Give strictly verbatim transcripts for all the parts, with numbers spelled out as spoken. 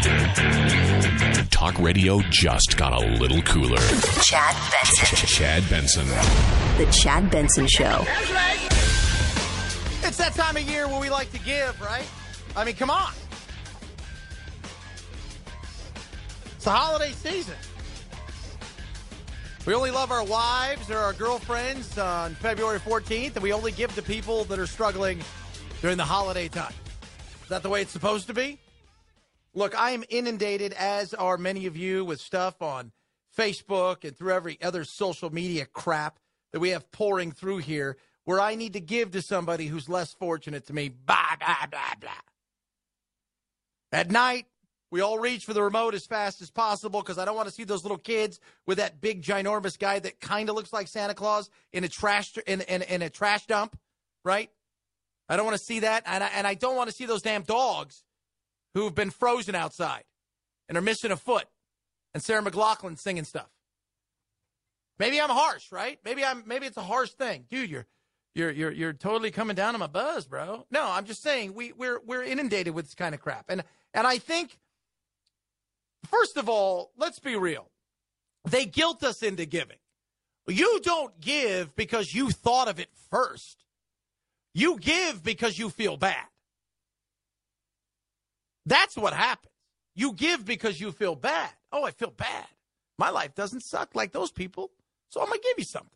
Talk radio just got a little cooler. Chad Benson. Chad Benson. The Chad Benson Show. That's right. It's that time of year where we like to give, right? I mean, come on. It's the holiday season. We only love our wives or our girlfriends on February fourteenth, and we only give to people that are struggling during the holiday time. Is that the way it's supposed to be? Look, I am inundated, as are many of you, with stuff on Facebook and through every other social media crap that we have pouring through here where I need to give to somebody who's less fortunate to me. Blah, blah, blah, blah. At night, we all reach for the remote as fast as possible because I don't want to see those little kids with that big, ginormous guy that kind of looks like Santa Claus in a trash in, in, in a trash dump, right? I don't want to see that, and I, and I don't want to see those damn dogs who've been frozen outside and are missing a foot, and Sarah McLachlan singing stuff. Maybe I'm harsh, right? Maybe I'm. Maybe it's a harsh thing, dude. You're, you're, you're, you're totally coming down on my buzz, bro. No, I'm just saying we we're we're inundated with this kind of crap, and and I think, first of all, let's be real. They guilt us into giving. You don't give because you thought of it first. You give because you feel bad. That's what happens. You give because you feel bad. Oh, I feel bad. My life doesn't suck like those people, so I'm going to give you something.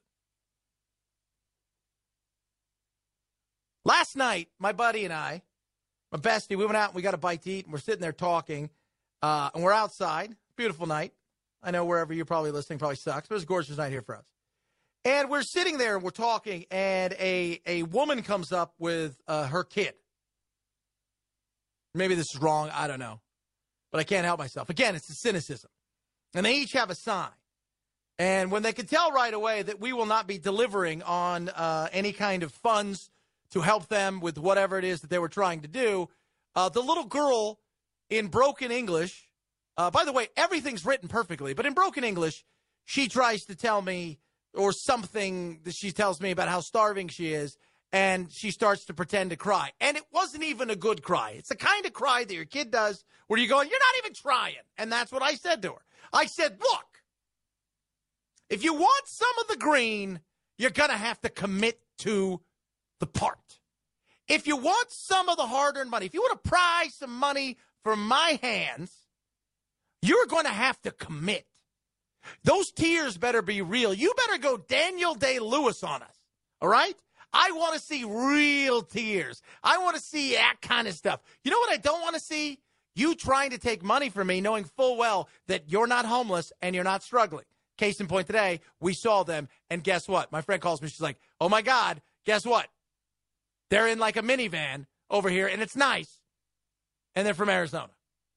Last night, my buddy and I, my bestie, we went out and we got a bite to eat, and we're sitting there talking, uh, and we're outside. Beautiful night. I know wherever you're probably listening probably sucks, but it was a gorgeous night here for us. And we're sitting there and we're talking, and a, a woman comes up with uh, her kid. Maybe this is wrong. I don't know. But I can't help myself. Again, it's the cynicism. And they each have a sign. And when they can tell right away that we will not be delivering on uh, any kind of funds to help them with whatever it is that they were trying to do, uh, the little girl in broken English, uh, by the way, everything's written perfectly, but in broken English, she tries to tell me, or something that she tells me about how starving she is, and she starts to pretend to cry. And it wasn't even a good cry. It's the kind of cry that your kid does where you're going, you're not even trying. And that's what I said to her. I said, look, if you want some of the green, you're going to have to commit to the part. If you want some of the hard-earned money, if you want to pry some money from my hands, you're going to have to commit. Those tears better be real. You better go Daniel Day-Lewis on us, all right? I want to see real tears. I want to see that kind of stuff. You know what I don't want to see? You trying to take money from me knowing full well that you're not homeless and you're not struggling. Case in point today, we saw them, and guess what? My friend calls me. She's like, oh, my God, guess what? They're in like a minivan over here, and it's nice, and they're from Arizona.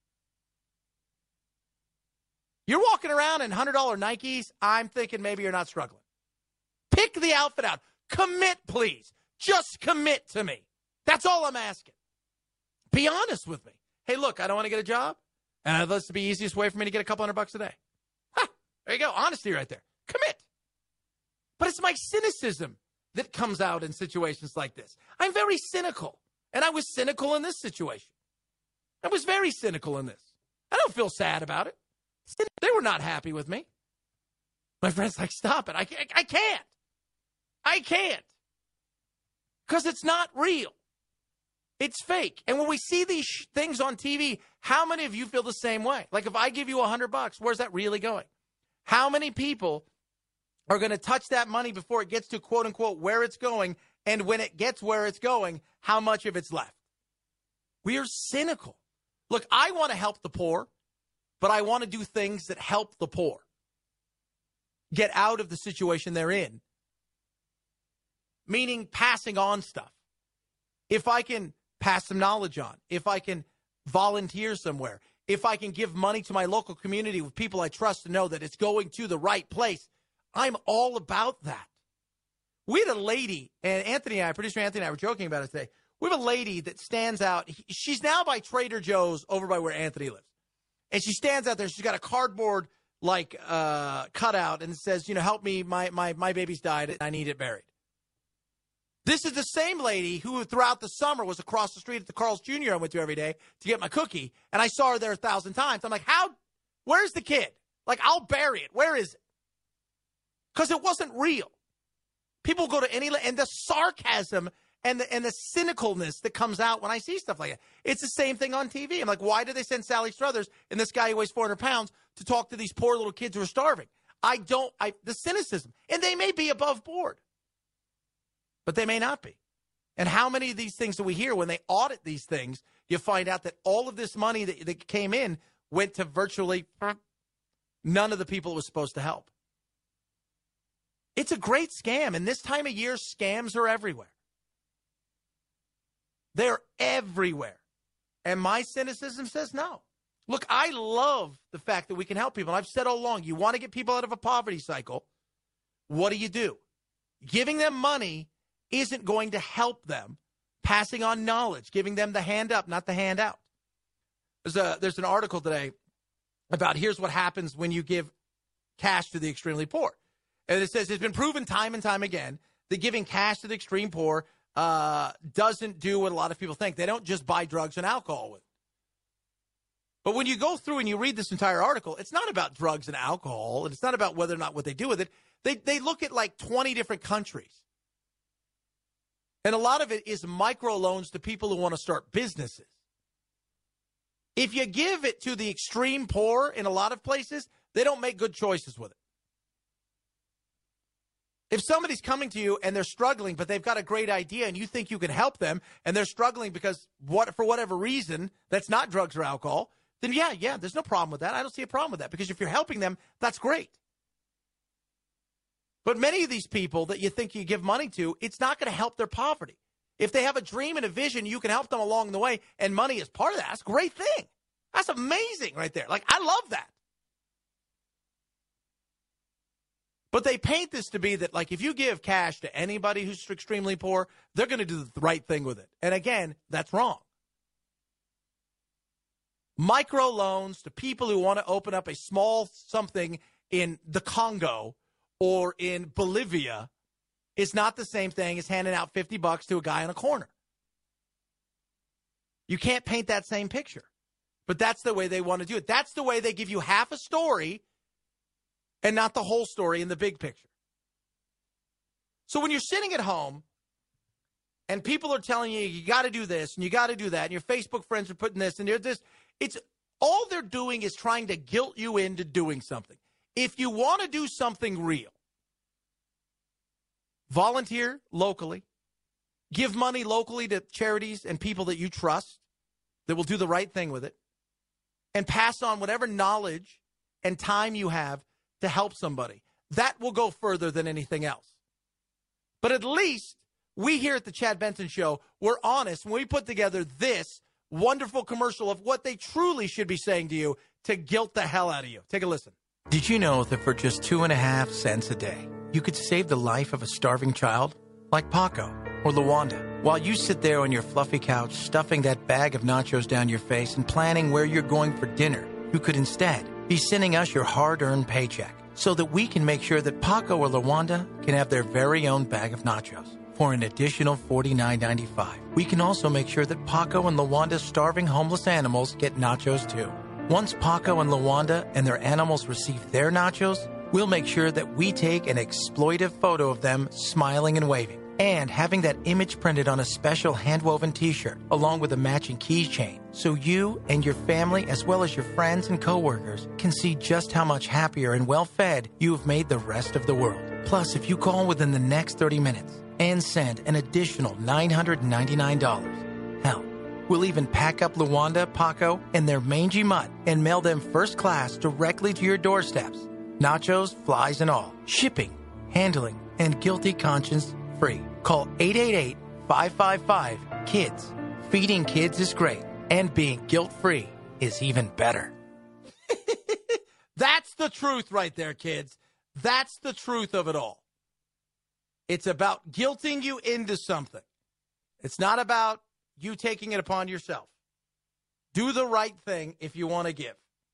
You're walking around in one hundred dollars Nikes, I'm thinking maybe you're not struggling. Pick the outfit out. Commit, please. Just commit to me. That's all I'm asking. Be honest with me. Hey, look, I don't want to get a job, and that's the easiest way for me to get a couple hundred bucks a day. Ha, there you go. Honesty right there. Commit. But it's my cynicism that comes out in situations like this. I'm very cynical, and I was cynical in this situation. I was very cynical in this. I don't feel sad about it. They were not happy with me. My friend's like, stop it. I, I, I can't. I can't. Because it's not real. It's fake. And when we see these sh- things on T V, how many of you feel the same way? Like if I give you a hundred bucks, where's that really going? How many people are going to touch that money before it gets to quote unquote where it's going? And when it gets where it's going, how much of it's left? We are cynical. Look, I want to help the poor, but I want to do things that help the poor get out of the situation they're in. Meaning passing on stuff. If I can pass some knowledge on, if I can volunteer somewhere, if I can give money to my local community with people I trust to know that it's going to the right place, I'm all about that. We had a lady, and Anthony and I, producer Anthony and I were joking about it today. We have a lady that stands out. She's now by Trader Joe's over by where Anthony lives. And she stands out there. She's got a cardboard like uh, cutout and it says, you know, help me. My, my, my baby's died and I need it buried. This is the same lady who throughout the summer was across the street at the Carl's Junior I went to every day to get my cookie, and I saw her there a thousand times. I'm like, how, where's the kid? Like, I'll bury it. Where is it? Because it wasn't real. People go to any, and the sarcasm and the, and the cynicalness that comes out when I see stuff like that. It's the same thing on T V. I'm like, why did they send Sally Struthers and this guy who weighs four hundred pounds to talk to these poor little kids who are starving? I don't, I, the cynicism. And they may be above board, but they may not be. And how many of these things do we hear when they audit these things? You find out that all of this money that, that came in went to virtually none of the people it was supposed to help. It's a great scam. And this time of year, scams are everywhere. They're everywhere. And my cynicism says no. Look, I love the fact that we can help people. And I've said all along, you want to get people out of a poverty cycle, what do you do? Giving them money isn't going to help them. Passing on knowledge, giving them the hand up, not the hand out. There's, a, there's an article today about here's what happens when you give cash to the extremely poor. And it says it's been proven time and time again that giving cash to the extreme poor uh, doesn't do what a lot of people think. They don't just buy drugs and alcohol with it. But when you go through and you read this entire article, it's not about drugs and alcohol, and it's not about whether or not what they do with it. They they look at like twenty different countries. And a lot of it is microloans to people who want to start businesses. If you give it to the extreme poor in a lot of places, they don't make good choices with it. If somebody's coming to you and they're struggling, but they've got a great idea and you think you can help them and they're struggling because what for whatever reason, that's not drugs or alcohol, then yeah, yeah, there's no problem with that. I don't see a problem with that because if you're helping them, that's great. But many of these people that you think you give money to, it's not going to help their poverty. If they have a dream and a vision, you can help them along the way, and money is part of that. That's a great thing. That's amazing right there. Like, I love that. But they paint this to be that, like, if you give cash to anybody who's extremely poor, they're going to do the right thing with it. And again, that's wrong. Microloans to people who want to open up a small something in the Congo or in Bolivia is not the same thing as handing out fifty bucks to a guy on a corner. You can't paint that same picture. But that's the way they want to do it. That's the way they give you half a story and not the whole story in the big picture. So when you're sitting at home and people are telling you, you got to do this and you got to do that, and your Facebook friends are putting this and there's this, it's all they're doing is trying to guilt you into doing something. If you want to do something real, volunteer locally, give money locally to charities and people that you trust that will do the right thing with it, and pass on whatever knowledge and time you have to help somebody. That will go further than anything else. But at least we here at the Chad Benson Show, we're honest when we put together this wonderful commercial of what they truly should be saying to you to guilt the hell out of you. Take a listen. Did you know that for just two and a half cents a day, you could save the life of a starving child like Paco or Lawanda while you sit there on your fluffy couch stuffing that bag of nachos down your face and planning where you're going for dinner? You could instead be sending us your hard-earned paycheck so that we can make sure that Paco or Lawanda can have their very own bag of nachos for an additional forty-nine ninety-five. We can also make sure that Paco and Lawanda's starving homeless animals get nachos too. Once Paco and Lawanda and their animals receive their nachos, we'll make sure that we take an exploitive photo of them smiling and waving, and having that image printed on a special hand-woven t-shirt along with a matching keychain, so you and your family as well as your friends and coworkers can see just how much happier and well-fed you have made the rest of the world. Plus, if you call within the next thirty minutes and send an additional nine hundred ninety-nine dollars, hell, we'll even pack up Lawanda, Paco, and their mangy mutt and mail them first class directly to your doorsteps. Nachos, flies, and all. Shipping, handling, and guilty conscience free. Call eight eight eight, five five five, KIDS. Feeding kids is great, and being guilt-free is even better. That's the truth right there, kids. That's the truth of it all. It's about guilting you into something. It's not about you taking it upon yourself. Do the right thing if you want to give.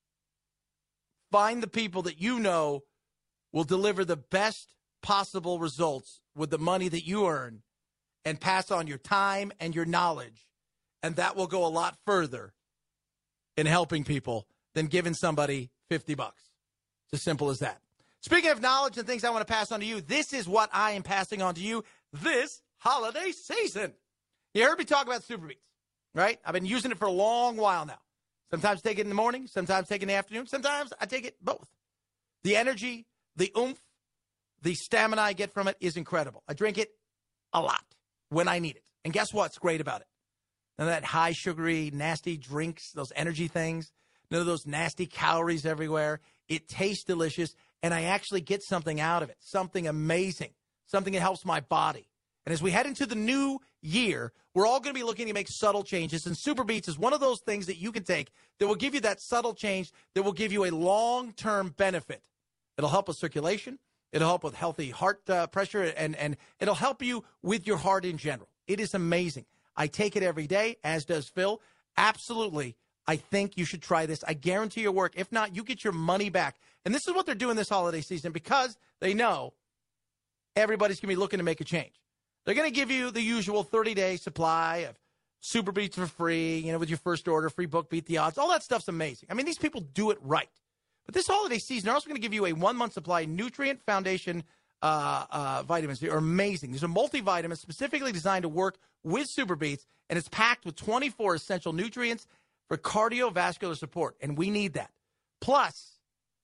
Find the people that you know will deliver the best possible results with the money that you earn, and pass on your time and your knowledge, and that will go a lot further in helping people than giving somebody fifty bucks. It's as simple as that. Speaking of knowledge and things I want to pass on to you, this is what I am passing on to you this holiday season. You heard me talk about Super Beats, right? I've been using it for a long while now. Sometimes take it in the morning, sometimes take it in the afternoon, sometimes I take it both. The energy, the oomph, the stamina I get from it is incredible. I drink it a lot when I need it. And guess what's great about it? None of that high sugary, nasty drinks, those energy things, none of those nasty calories everywhere. It tastes delicious, and I actually get something out of it, something amazing, something that helps my body. And as we head into the new year, we're all going to be looking to make subtle changes, and Super Beats is one of those things that you can take that will give you that subtle change that will give you a long-term benefit. It'll help with circulation. It'll help with healthy heart uh, pressure, and, and it'll help you with your heart in general. It is amazing. I take it every day, as does Phil. Absolutely, I think you should try this. I guarantee your work. If not, you get your money back. And this is what they're doing this holiday season because they know everybody's going to be looking to make a change. They're going to give you the usual thirty-day supply of Super Beats for free, you know, with your first order, free book, beat the odds. All that stuff's amazing. I mean, these people do it right. But this holiday season, they're also going to give you a one-month supply nutrient foundation uh, uh, vitamins. They are amazing. These are multivitamins specifically designed to work with Super Beats, and it's packed with twenty-four essential nutrients for cardiovascular support, and we need that. Plus,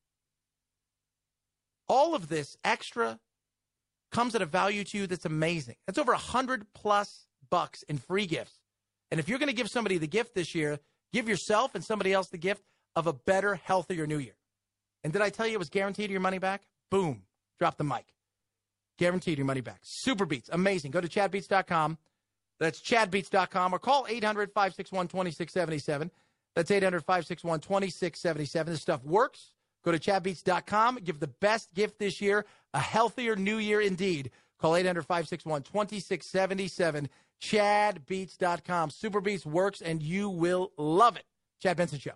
all of this extra comes at a value to you that's amazing. That's over one hundred plus bucks in free gifts. And if you're going to give somebody the gift this year, give yourself and somebody else the gift of a better, healthier new year. And did I tell you it was guaranteed your money back? Boom. Drop the mic. Guaranteed your money back. Super Beats. Amazing. Go to chad beats dot com. That's chad beats dot com or call eight hundred, five six one, two six seven seven. That's eight hundred, five six one, two six seven seven. This stuff works. Go to chad beats dot com. Give the best gift this year, a healthier new year indeed. Call eight hundred, five six one, two six seven seven. chad beats dot com. Super Beats works, and you will love it. Chad Benson Show.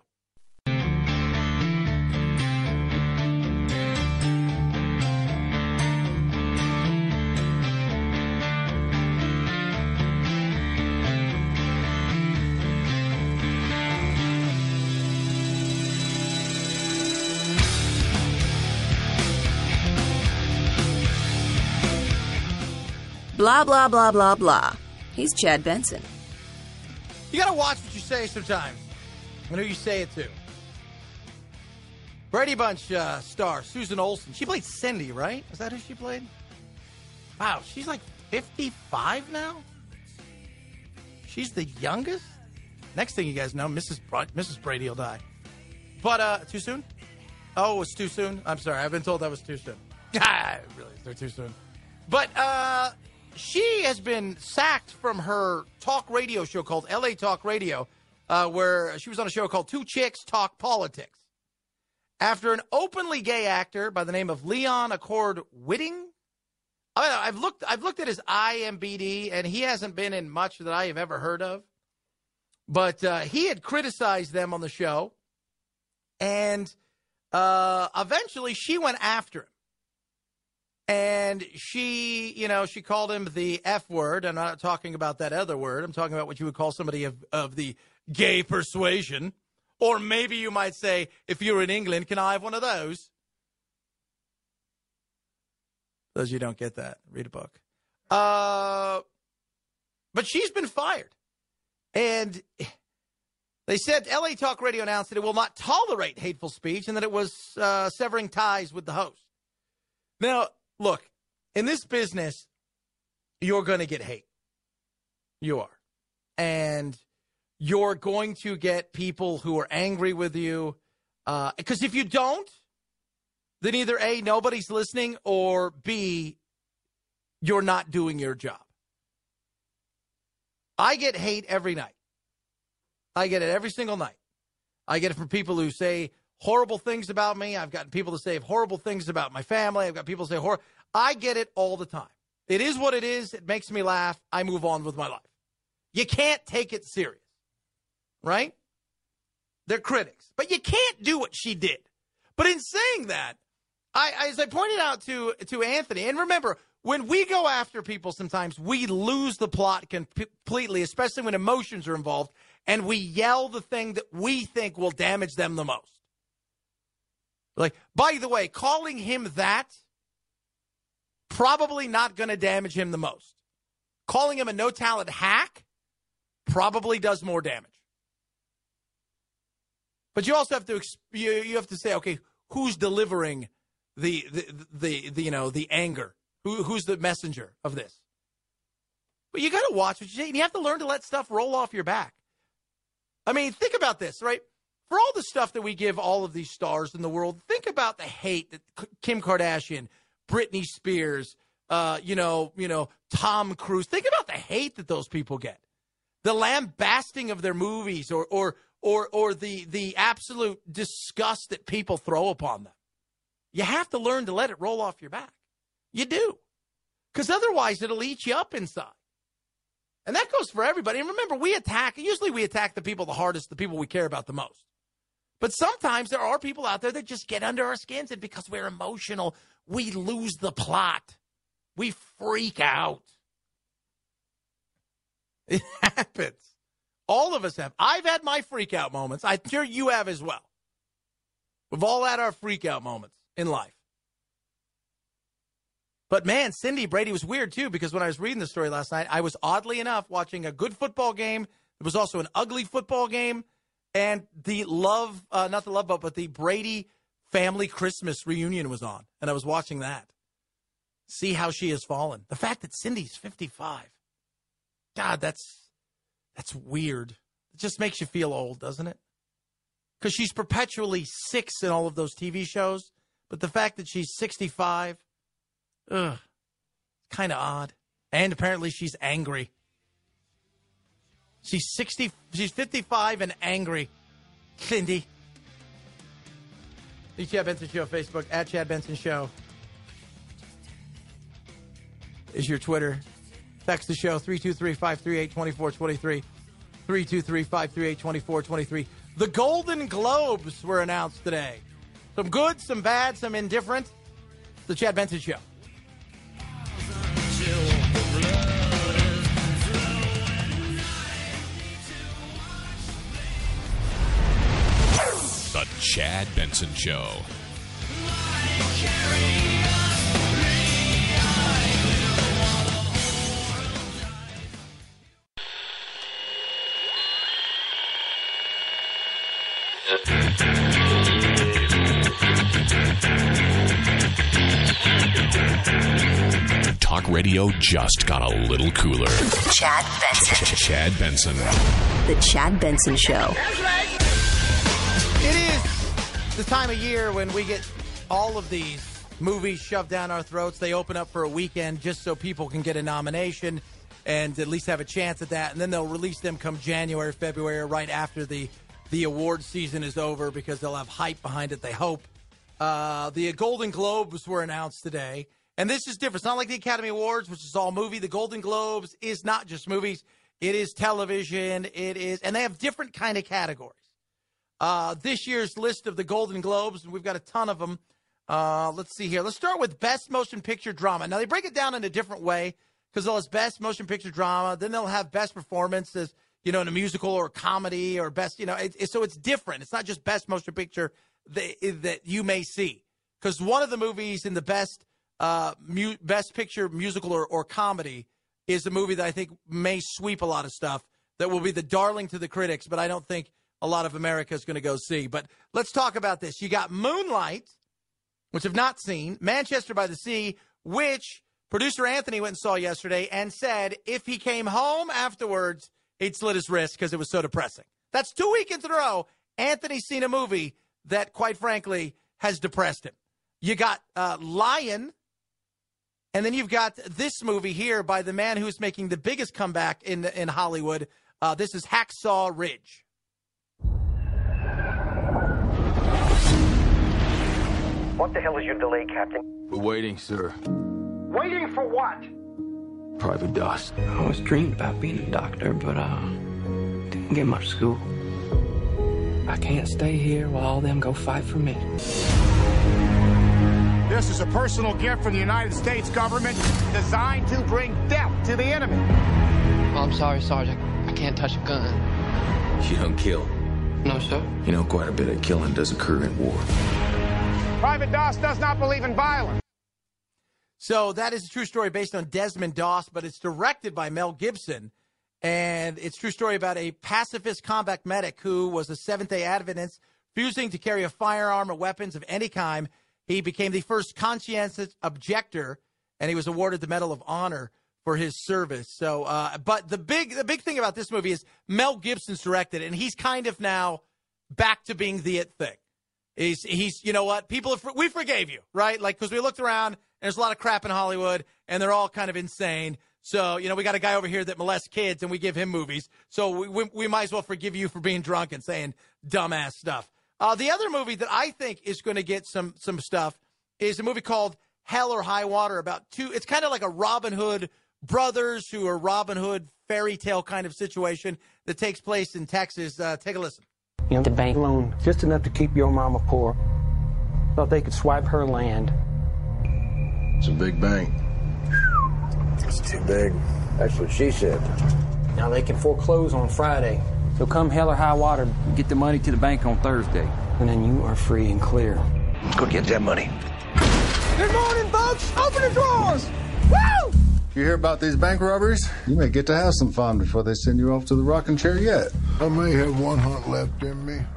Blah, blah, blah, blah, blah. He's Chad Benson. You got to watch what you say sometimes and who you say it to. Brady Bunch uh, star Susan Olsen. She played Cindy, right? Is that who she played? Wow, she's like fifty-five now? She's the youngest? Next thing you guys know, Missus Bra- Missus Brady will die. But, uh, too soon? Oh, it's too soon? I'm sorry, I've been told that was too soon. Ah, really, they're too soon. But, uh... she has been sacked from her talk radio show called L A Talk Radio, uh, where she was on a show called Two Chicks Talk Politics, after an openly gay actor by the name of Leon Accord Whiting. I don't know, I've looked, I've looked at his I M D B, and he hasn't been in much that I have ever heard of. But uh, he had criticized them on the show, and uh, eventually she went after him. And she, you know, she called him the F word. I'm not talking about that other word. I'm talking about what you would call somebody of, of the gay persuasion. Or maybe you might say, if you're in England, can I have one of those? Those you don't get that, read a book. Uh, but she's been fired. And they said L A Talk Radio announced that it will not tolerate hateful speech and that it was uh, severing ties with the host. Now, look, in this business, you're going to get hate. You are. And you're going to get people who are angry with you. Because uh, if you don't, then either A, nobody's listening, or B, you're not doing your job. I get hate every night. I get it every single night. I get it from people who say horrible things about me. I've gotten people to say horrible things about my family. I've got people to say horrible. I get it all the time. It is what it is. It makes me laugh. I move on with my life. You can't take it serious, right? They're critics. But you can't do what she did. But in saying that, I, as I pointed out to to Anthony, and remember, when we go after people, sometimes we lose the plot completely, especially when emotions are involved, and we yell the thing that we think will damage them the most. Like, by the way, calling him that, probably not going to damage him the most. Calling him a no-talent hack probably does more damage. But you also have to you, you have to say, okay, who's delivering the the, the, the you know the anger? Who who's the messenger of this? But you got to watch what you say, and you have to learn to let stuff roll off your back. I mean, think about this, right? For all the stuff that we give all of these stars in the world, think about the hate that Kim Kardashian, Britney Spears, uh, you know, you know, Tom Cruise. Think about the hate that those people get, the lambasting of their movies, or or or or the the absolute disgust that people throw upon them. You have to learn to let it roll off your back. You do, because otherwise it'll eat you up inside. And that goes for everybody. And remember, we attack. Usually, we attack the people the hardest, the people we care about the most. But sometimes there are people out there that just get under our skins, and because we're emotional, we lose the plot. We freak out. It happens. All of us have. I've had my freak out moments. I'm sure you have as well. We've all had our freak out moments in life. But, man, Cindy Brady was weird, too, because when I was reading the story last night, I was oddly enough watching a good football game. There was also an ugly football game. And the love, uh, not the Love Boat, but the Brady family Christmas reunion was on. And I was watching that. See how she has fallen. The fact that Cindy's fifty-five. God, that's that's weird. It just makes you feel old, doesn't it? Because she's perpetually six in all of those T V shows. But the fact that she's sixty-five, ugh, kind of odd. And apparently she's angry. She's sixty. She's fifty-five and angry. Cindy. The Chad Benson Show Facebook, at Chad Benson Show is your Twitter. Text the show, three two three, five three eight, two four two three. three two three, five three eight, two four two three. The Golden Globes were announced today. Some good, some bad, some indifferent. The Chad Benson Show. The Chad Benson Show. Talk radio just got a little cooler. Chad Benson. Chad Benson. The Chad Benson Show. It is the time of year when we get all of these movies shoved down our throats. They open up for a weekend just so people can get a nomination and at least have a chance at that. And then they'll release them come January, February, right after the, the award season is over, because they'll have hype behind it, they hope. Uh, the Golden Globes were announced today. And this is different. It's not like the Academy Awards, which is all movie. The Golden Globes is not just movies. It is television. It is, and they have different kind of categories. Uh, this year's list of the Golden Globes, and we've got a ton of them. Uh, let's see here. Let's start with Best Motion Picture Drama. Now, they break it down in a different way, because they'll have Best Motion Picture Drama. Then they'll have Best Performances, you know, in a musical or a comedy, or Best, you know. It, it, so it's different. It's not just Best Motion Picture that, that you may see. Because one of the movies in the Best uh, mu- Best Picture musical or, or comedy is a movie that I think may sweep a lot of stuff, that will be the darling to the critics, but I don't think a lot of America is going to go see. But let's talk about this. You got Moonlight, which I've not seen, Manchester by the Sea, which producer Anthony went and saw yesterday and said if he came home afterwards, he'd slit his wrist because it was so depressing. That's two weekends in a row. Anthony's seen a movie that, quite frankly, has depressed him. You got uh, Lion, and then you've got this movie here by the man who's making the biggest comeback in, in Hollywood. Uh, this is Hacksaw Ridge. What the hell is your delay, Captain? We're waiting, sir. Waiting for what? Private dust. I always dreamed about being a doctor, but uh, didn't get much school. I can't stay here while all them go fight for me. This is a personal gift from the United States government designed to bring death to the enemy. Well, I'm sorry, Sergeant. I can't touch a gun. You don't kill. No, sir. You know, quite a bit of killing does occur in war. Private Doss does not believe in violence. So that is a true story based on Desmond Doss, but it's directed by Mel Gibson. And it's a true story about a pacifist combat medic who was a Seventh-day Adventist, refusing to carry a firearm or weapons of any kind. He became the first conscientious objector, and he was awarded the Medal of Honor for his service. So, uh, but the big, the big thing about this movie is Mel Gibson's directed it, and he's kind of now back to being the it thing. He's, he's, you know what? People, have, we forgave you, right? Like, because we looked around, and there's a lot of crap in Hollywood, and they're all kind of insane. So, you know, we got a guy over here that molests kids, and we give him movies. So we, we, we might as well forgive you for being drunk and saying dumbass stuff. Uh, the other movie that I think is going to get some some stuff is a movie called Hell or High Water about two. It's kind of like a Robin Hood brothers who are Robin Hood fairy tale kind of situation that takes place in Texas. Uh, take a listen. You know, the bank loan just enough to keep your mama poor. Thought they could swipe her land. It's a big bank. It's too big. That's what she said. Now they can foreclose on Friday. So come hell or high water, get the money to the bank on Thursday. And then you are free and clear. Let's go get that money. Good morning, folks. Open the drawers. Woo! You hear about these bank robberies? You may get to have some fun before they send you off to the rocking chair yet. I may have one hunt left in me.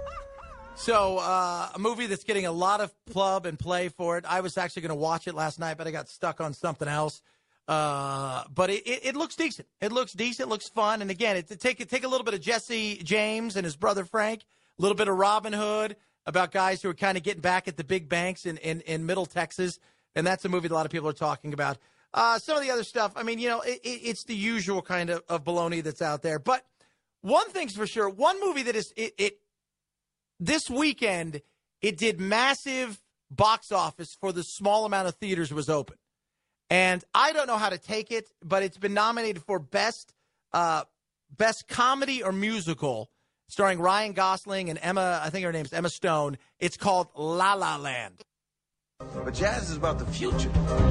So, uh, a movie that's getting a lot of pub and play for it. I was actually going to watch it last night, but I got stuck on something else. Uh, but it, it, it looks decent. It looks decent, looks fun. And again, it, it take it take a little bit of Jesse James and his brother Frank, a little bit of Robin Hood about guys who are kind of getting back at the big banks in, in, in Middle Texas. And that's a movie that a lot of people are talking about. Uh, some of the other stuff, I mean, you know, it, it, it's the usual kind of, of baloney that's out there. But one thing's for sure, one movie that is, it, it this weekend, it did massive box office for the small amount of theaters it was open. And I don't know how to take it, but it's been nominated for best uh, best comedy or musical, starring Ryan Gosling and Emma, I think her name's Emma Stone. It's called La La Land. But jazz is about the future.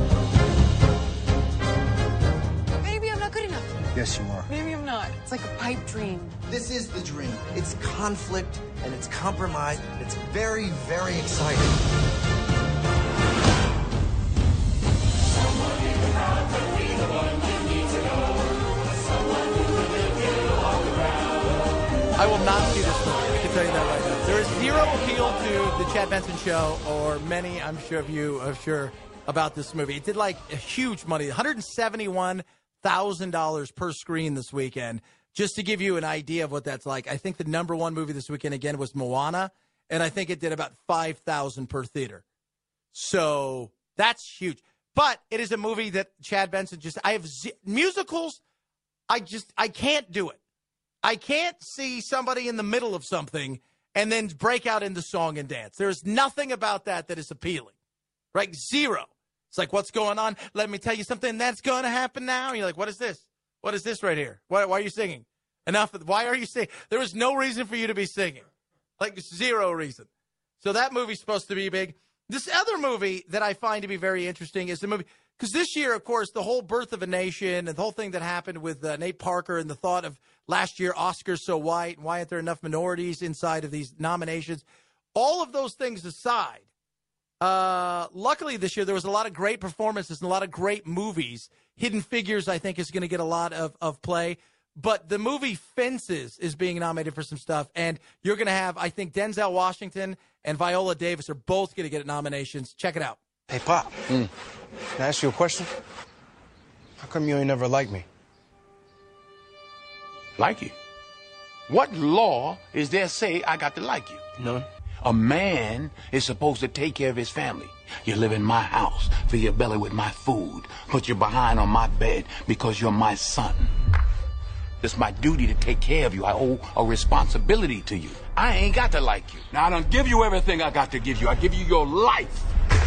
Maybe I'm not good enough. Yes, you are. Maybe I'm not. It's like a pipe dream. This is the dream. It's conflict, and it's compromise, and it's very, very exciting. I will not see this movie. I can tell you that right now. There is zero appeal to the Chad Benson Show, or many, I'm sure of you are sure about this movie. It did like a huge money, one hundred seventy-one thousand dollars per screen this weekend. Just to give you an idea of what that's like, I think the number one movie this weekend again was Moana, and I think it did about five thousand per theater. So that's huge. But it is a movie that Chad Benson just, I have z- musicals. I just, I can't do it. I can't see somebody in the middle of something and then break out into song and dance. There's nothing about that that is appealing, right? Zero. It's like, what's going on? Let me tell you something that's going to happen now. And you're like, what is this? What is this right here? Why, why are you singing? Enough. Why are you singing? There was no reason for you to be singing. Like zero reason. So that movie's supposed to be big. This other movie that I find to be very interesting is the movie, because this year, of course, the whole Birth of a Nation and the whole thing that happened with uh, Nate Parker and the thought of last year, Oscars so white, and why aren't there enough minorities inside of these nominations? All of those things aside, uh, luckily this year there was a lot of great performances and a lot of great movies. Hidden Figures, I think, is going to get a lot of, of play. But the movie Fences is being nominated for some stuff, and you're going to have, I think, Denzel Washington and Viola Davis are both going to get nominations. Check it out. Hey, Pop, mm. Can I ask you a question? How come you ain't never liked me? Like you? What law is there say I got to like you? None. A man is supposed to take care of his family. You live in my house, fill your belly with my food, put your behind on my bed because you're my son. It's my duty to take care of you. I owe a responsibility to you. I ain't got to like you. Now, I don't give you everything I got to give you. I give you your life.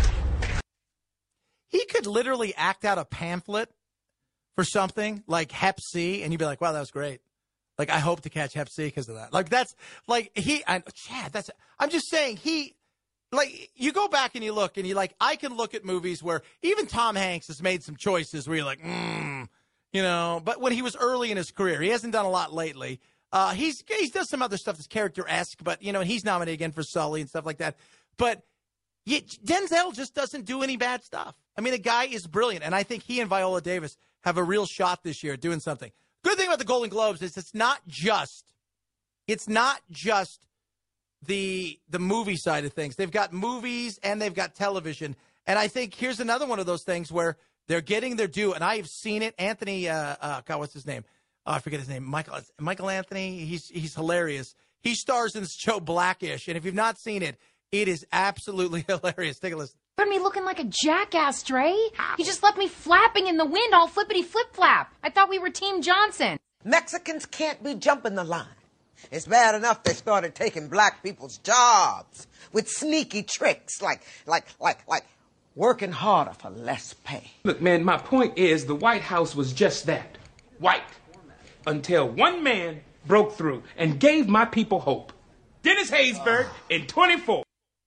He could literally act out a pamphlet for something like Hep C, and you'd be like, wow, that was great. Like, I hope to catch Hep C because of that. Like, that's, like, he, I, Chad, that's, I'm just saying, he, like, you go back and you look, and you like, I can look at movies where even Tom Hanks has made some choices where you're like, mm, you know, but when he was early in his career, he hasn't done a lot lately. Uh, he's he's done some other stuff that's character-esque, but, you know, he's nominated again for Sully and stuff like that. But yeah, Denzel just doesn't do any bad stuff. I mean, the guy is brilliant, and I think he and Viola Davis have a real shot this year at doing something. Good thing about the Golden Globes is it's not just, it's not just the the movie side of things. They've got movies and they've got television, and I think here's another one of those things where they're getting their due, and I have seen it. Anthony, uh, uh, God, what's his name? Oh, I forget his name. Michael Michael Anthony. He's he's hilarious. He stars in this show Blackish, and if you've not seen it, it is absolutely hilarious. Take a listen. Put me looking like a jackass, Trey. You just left me flapping in the wind, all flippity flip flap. I thought we were Team Johnson. Mexicans can't be jumping the line. It's bad enough they started taking black people's jobs with sneaky tricks like like like like working harder for less pay. Look, man, my point is the White House was just that. White. Until one man broke through and gave my people hope. Dennis Haysbert in twenty-four.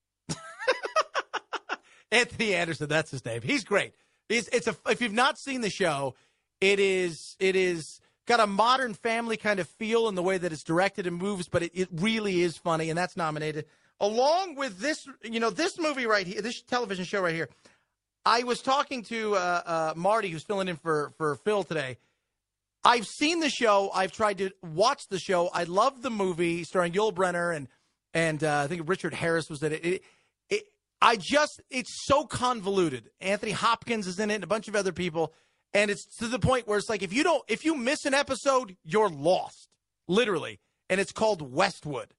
Anthony Anderson, that's his name. He's great. It's, it's a, if you've not seen the show, it is it is got a Modern Family kind of feel in the way that it's directed and moves, but it, it really is funny, and that's nominated. Along with this, you know, this movie right here, this television show right here, I was talking to uh, uh, Marty, who's filling in for, for Phil today. I've seen the show. I've tried to watch the show. I love the movie starring Yul Brynner and and uh, I think Richard Harris was in it. It, it. I just, it's so convoluted. Anthony Hopkins is in it and a bunch of other people. And it's to the point where it's like, if you don't, if you miss an episode, you're lost, literally. And it's called Westwood.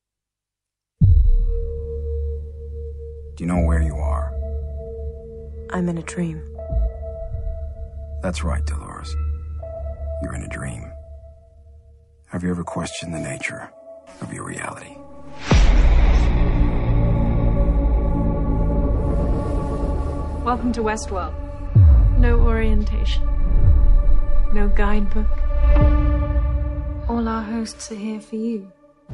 Do you know where you are? I'm in a dream. That's right, Dolores. You're in a dream. Have you ever questioned the nature of your reality? Welcome to Westworld. No orientation. No guidebook. All our hosts are here for you.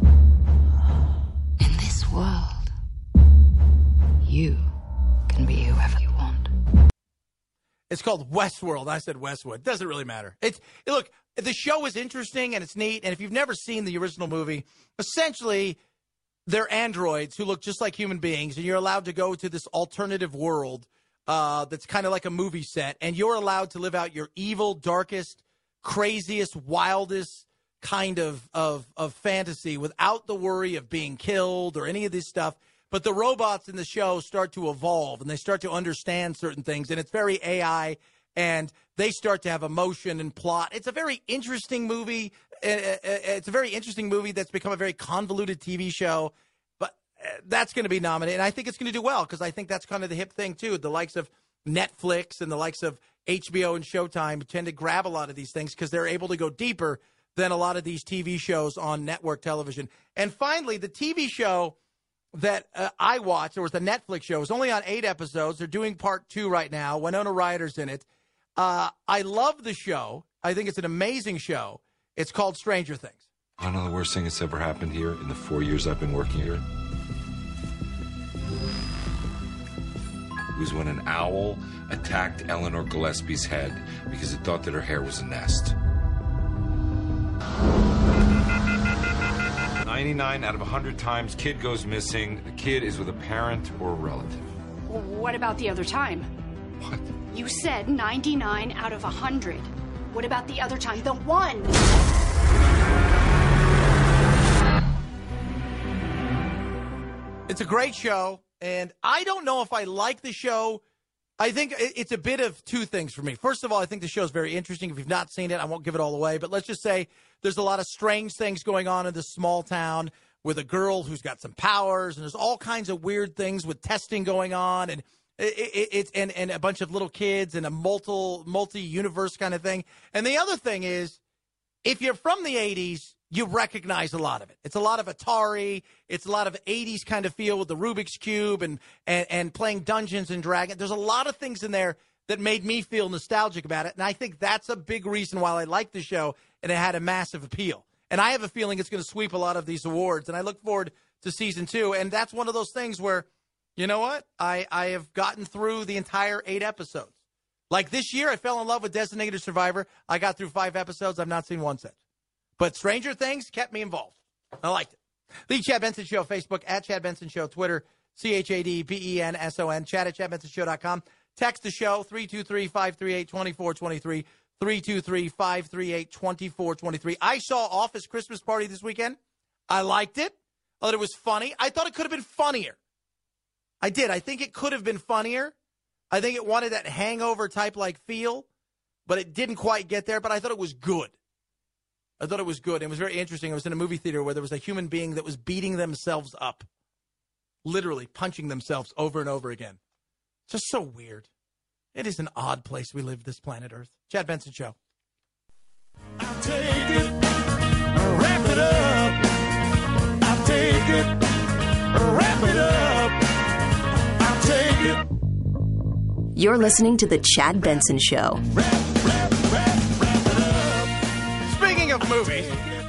In this world, you can be whoever you want. It's called Westworld. I said Westwood. Doesn't really matter. It's look, the show is interesting and it's neat. And if you've never seen the original movie, essentially they're androids who look just like human beings, and you're allowed to go to this alternative world uh, that's kind of like a movie set, and you're allowed to live out your evil, darkest, craziest, wildest kind of of of fantasy without the worry of being killed or any of this stuff. But the robots in the show start to evolve, and they start to understand certain things, and it's very A I, and they start to have emotion and plot. It's a very interesting movie. It's a very interesting movie that's become a very convoluted T V show, but that's going to be nominated, and I think it's going to do well because I think that's kind of the hip thing, too. The likes of Netflix and the likes of H B O and Showtime tend to grab a lot of these things because they're able to go deeper than a lot of these T V shows on network television. And finally, the T V show that uh, I watched, there was the Netflix show. It was only on eight episodes. They're doing part two right now. Winona Ryder's in it. Uh, I love the show. I think it's an amazing show. It's called Stranger Things. I know the worst thing that's ever happened here in the four years I've been working here. It was when an owl attacked Eleanor Gillespie's head because it thought that her hair was a nest. ninety-nine out of one hundred times, kid goes missing. The kid is with a parent or a relative. What about the other time? What? You said ninety-nine out of one hundred. What about the other time? The one! It's a great show, and I don't know if I like the show. I think it's a bit of two things for me. First of all, I think the show is very interesting. If you've not seen it, I won't give it all away. But let's just say there's a lot of strange things going on in this small town with a girl who's got some powers, and there's all kinds of weird things with testing going on, and it, it, it, and, and a bunch of little kids and a multi, multi-universe kind of thing. And the other thing is, if you're from the eighties, you recognize a lot of it. It's a lot of Atari. It's a lot of eighties kind of feel with the Rubik's Cube and, and, and playing Dungeons and Dragons. There's a lot of things in there that made me feel nostalgic about it. And I think that's a big reason why I like the show, and it had a massive appeal. And I have a feeling it's going to sweep a lot of these awards, and I look forward to season two. And that's one of those things where You know what? I, I have gotten through the entire eight episodes. Like this year, I fell in love with Designated Survivor. I got through five episodes. I've not seen one since. But Stranger Things kept me involved. I liked it. The Chad Benson Show, Facebook, at Chad Benson Show, Twitter, C H A D B E N S O N, Chad at chad benson show dot com. Text the show, three two three, five three eight, two four two three, three two three, five three eight, two four two three. I saw Office Christmas Party this weekend. I liked it. I thought it was funny. I thought it could have been funnier. I did. I think it could have been funnier. I think it wanted that hangover type like feel, but it didn't quite get there. But I thought it was good. I thought it was good. It was very interesting. I was in a movie theater where there was a human being that was beating themselves up, literally punching themselves over and over again. Just so weird. It is an odd place we live, this planet Earth. Chad Benson Show. I'll take it, wrap it up. I'll take it, wrap it up. I'll take it. You're listening to The Chad Benson Show. Speaking of movies,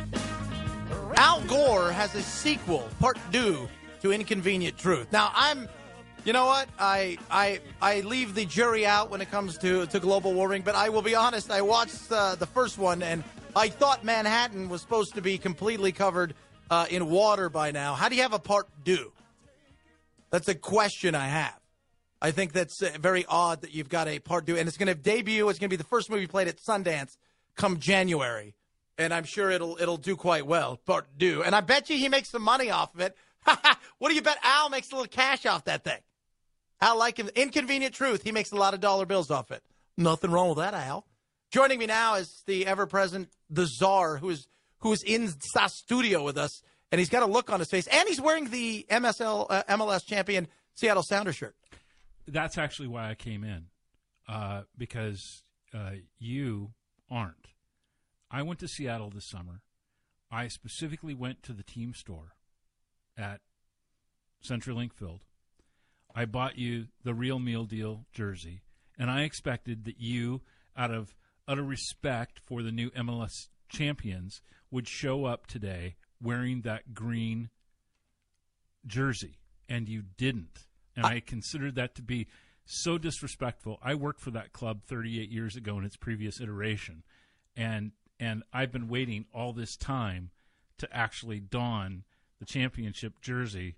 Al Gore has a sequel, part two, to Inconvenient Truth. Now, I'm, you know what? I I I leave the jury out when it comes to, to global warming, but I will be honest, I watched uh, the first one, and I thought Manhattan was supposed to be completely covered uh, in water by now. How do you have a part two? That's a question I have. I think that's uh, very odd that you've got a part two, and it's going to debut. It's going to be the first movie played at Sundance come January, and I'm sure it'll it'll do quite well. Part two, and I bet you he makes some money off of it. What do you bet Al makes a little cash off that thing? Al, like him, Inconvenient Truth, he makes a lot of dollar bills off it. Nothing wrong with that, Al. Joining me now is the ever-present, the czar, who is who is in the studio with us, and he's got a look on his face, and he's wearing the M S L uh, M L S champion Seattle Sounders shirt. That's actually why I came in, uh, because uh, you aren't. I went to Seattle this summer. I specifically went to the team store at CenturyLink Field. I bought you the Real Meal Deal jersey, and I expected that you, out of utter respect for the new M L S champions, would show up today wearing that green jersey, and you didn't. And I considered that to be so disrespectful. I worked for that club thirty-eight years ago in its previous iteration, and and I've been waiting all this time to actually don the championship jersey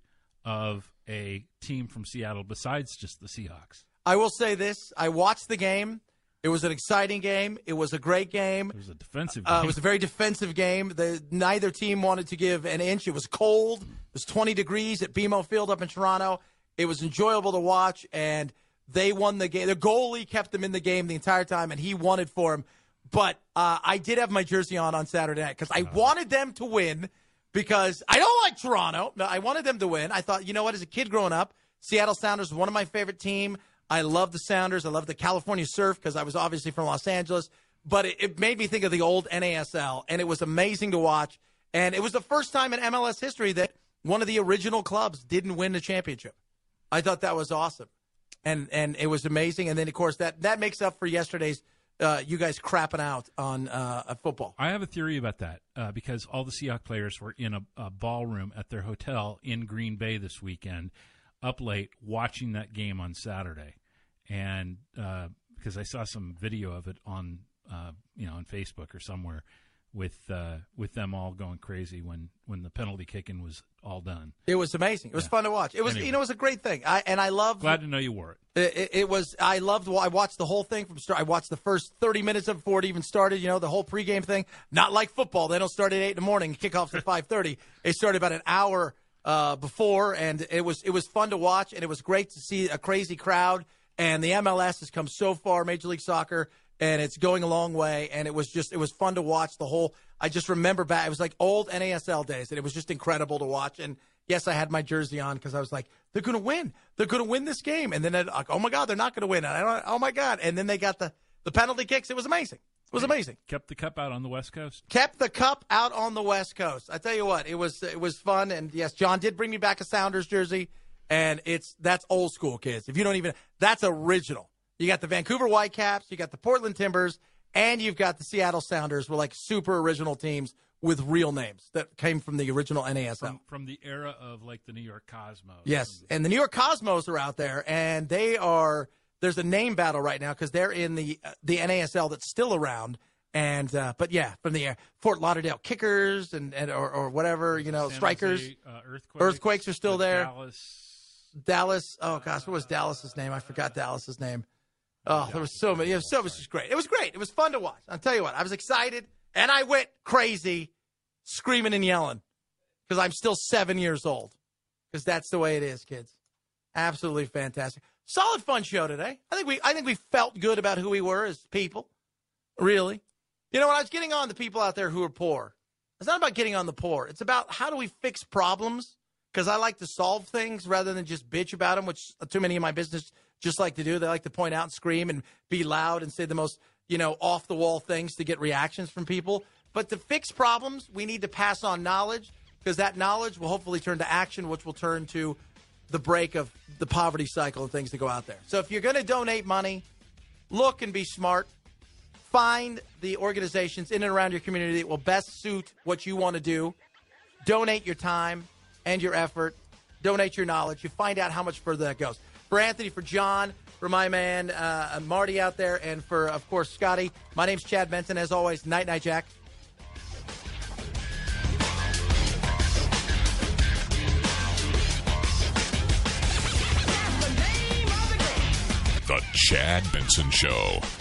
of a team from Seattle besides just the Seahawks. I will say this. I watched the game. It was an exciting game. It was a great game. It was a defensive game. Uh, it was a very defensive game. The, neither team wanted to give an inch. It was cold. It was twenty degrees at B M O Field up in Toronto. It was enjoyable to watch, and they won the game. The goalie kept them in the game the entire time, and he won it for him. But uh, I did have my jersey on on Saturday night because I oh. wanted them to win because I don't like Toronto. No, I wanted them to win. I thought, you know what, as a kid growing up, Seattle Sounders was one of my favorite teams. I love the Sounders. I love the California Surf because I was obviously from Los Angeles. But it, it made me think of the old N A S L, and it was amazing to watch. And it was the first time in M L S history that one of the original clubs didn't win the championship. I thought that was awesome, and and it was amazing. And then, of course, that, that makes up for yesterday's uh, you guys crapping out on uh, football. I have a theory about that uh, because all the Seahawks players were in a, a ballroom at their hotel in Green Bay this weekend, up late, watching that game on Saturday. And uh, because I saw some video of it on uh, you know on Facebook or somewhere with uh, with them all going crazy when, when the penalty kicking was all done. It was amazing. It was yeah. fun to watch. It was anyway. you know it was a great thing. I and I loved. Glad to know you wore it. It, it, it was. I loved. I watched the whole thing from start. I watched the first thirty minutes of it before it even started. You know the whole pregame thing. Not like football. They don't start at eight in the morning. Kickoffs at five thirty. It started about an hour uh, before, and it was it was fun to watch, and it was great to see a crazy crowd. And the M L S has come so far, Major League Soccer, and it's going a long way. And it was just, it was fun to watch the whole. I just remember back, it was like old N A S L days, and it was just incredible to watch. And yes, I had my jersey on because I was like, they're going to win. They're going to win this game. And then, I'd, like, oh my God, they're not going to win. And I don't, oh my God. And then they got the, the penalty kicks. It was amazing. It was amazing. Kept the cup out on the West Coast. Kept the cup out on the West Coast. I tell you what, it was, it was fun. And yes, John did bring me back a Sounders jersey. And it's that's old school, kids. If you don't even, that's original. You got the Vancouver Whitecaps, you got the Portland Timbers, And you've got the Seattle Sounders, were like super original teams with real names that came from the original N A S L. From, from the era of like the New York Cosmos. Yes, and the New York Cosmos are out there, and they are. There's a name battle right now because they're in the uh, the N A S L that's still around. And uh, but yeah, from the uh, Fort Lauderdale Kickers and, and or, or whatever, you know, San Strikers, Jose, uh, Earthquakes, Earthquakes are still there. Dallas, Dallas. Oh gosh, what was Dallas's name? I forgot Dallas's name. Oh, there was so many. It was so it was just great. It was great. It was fun to watch. I'll tell you what, I was excited and I went crazy, screaming and yelling because I'm still seven years old. Because that's the way it is, kids. Absolutely fantastic. Solid, fun show today. I think we I think we felt good about who we were as people. Really. You know, when I was getting on the people out there who are poor, it's not about getting on the poor. It's about how do we fix problems, because I like to solve things rather than just bitch about them, which too many of my business just like to do. They like to point out and scream and be loud and say the most, you know, off-the-wall things to get reactions from people. But to fix problems, we need to pass on knowledge, because that knowledge will hopefully turn to action, which will turn to the break of the poverty cycle and things that go out there. So if you're going to donate money, look and be smart. Find the organizations in and around your community that will best suit what you want to do. Donate your time and your effort. Donate your knowledge. You find out how much further that goes. For Anthony, for John, for my man uh, Marty out there, and for, of course, Scotty, my name's Chad Benson. As always, night, night, Jack. The Chad Benson Show.